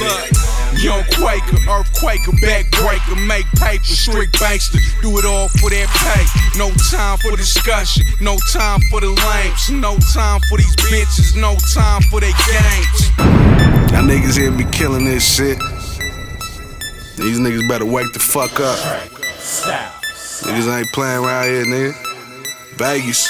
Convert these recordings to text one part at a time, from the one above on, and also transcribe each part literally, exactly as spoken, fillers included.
Young Quaker, earthquaker, backbreaker, make paper, strict bankster, do it all for that pay. No time for discussion, no time for the lames, no time for these bitches, no time for their games. Y'all niggas here be killing this shit. These niggas better wake the fuck up. Niggas ain't playing around here, nigga. Vegas.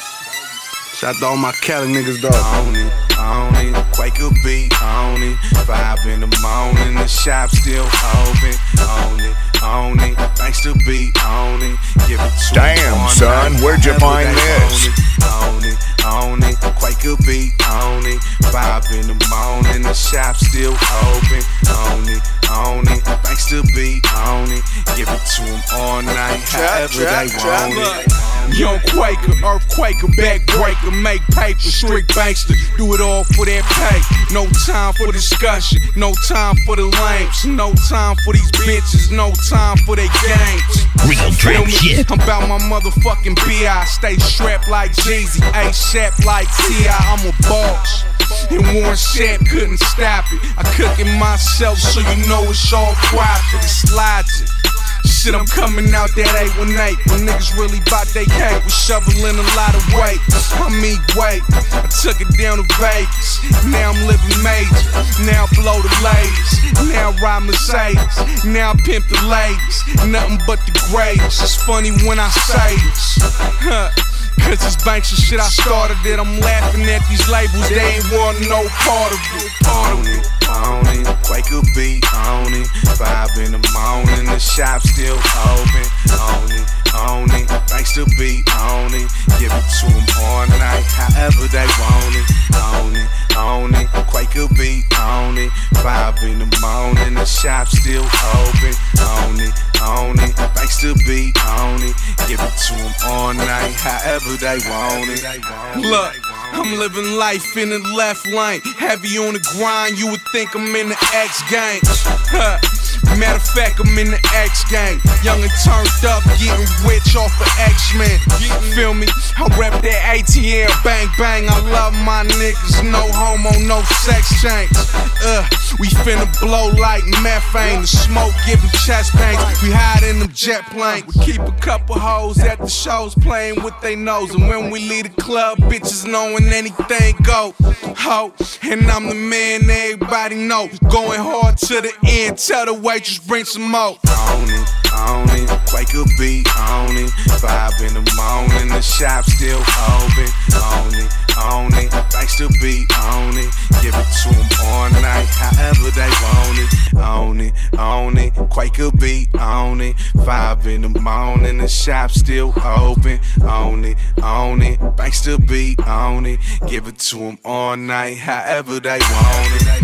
Shout out to all my Cali niggas, dog. On it, on it, Quaker beat, on it. Five in the morning, the shop still open. On it, on it, thanks to beat, on it. Give it to Damn, son, where'd you find this? On it, on it, Quaker beat, on it. Five in the morning, the shop still open. On it, on it, thanks to beat, on it. Give it to them all night, however they want it. Young Quaker, earthquaker, backbreaker, make paper, strict bankster, do it all for that pay. No time for discussion, no time for the lames, no time for these bitches, no time for their games. Real trap shit. I'm about my motherfucking B I, stay strapped like Jeezy, A$AP like T I, I'm a boss. And Warren Sapp couldn't stop it. I cook it myself, so you know it's all profit. It's logic. Shit, I'm coming out that eight one eight. When niggas really bout they cake, we shoveling a lot of weight. I mean, wait, I took it down to Vegas. Now I'm living major. Now I blow the ladies. Now I ride Mercedes. Now I pimp the ladies. Nothing but the greatest. It's funny when I say this. Huh. Cause it's banks and shit, I started it. I'm laughing at these labels, they ain't want no part of it. On it, on it, Quaker beat, on it. Five in the morning, the shop still open. On it, on it, thanks to beat, on it. Give it to them all night, however they want it. On it, on it, Quaker beat, on it. Five in the morning, the shop still open. On it, on it, thanks to beat, on it. Give it to them all night, however they want it. Look, I'm living life in the left lane. Heavy on the grind, you would think I'm in the X gang. Huh. Matter of fact, I'm in the X gang. Young and turned up, getting rich off of X-Men. Feel me? I rep that A T L, bang bang. I love my niggas, no homo, no sex change. Uh, we finna blow like methane. The smoke giving chest pains. We hide in them jet planes. We keep a couple hoes at the shows playing with they nose. And when we leave the club, bitches knowing anything go. Ho, and I'm the man everybody know. Going hard to the end, tell the waitress bring some more. On it, on it, Quaker beat, on it. Five in the morning, the shop still open. On it, on it, thanks to beat, on it. Give it to them all night, however they want it. On it, on it, Quaker beat, on it. Five in the morning, the shop still open. On it, on it, thanks to beat, on it. Give it to them all night, however they want it.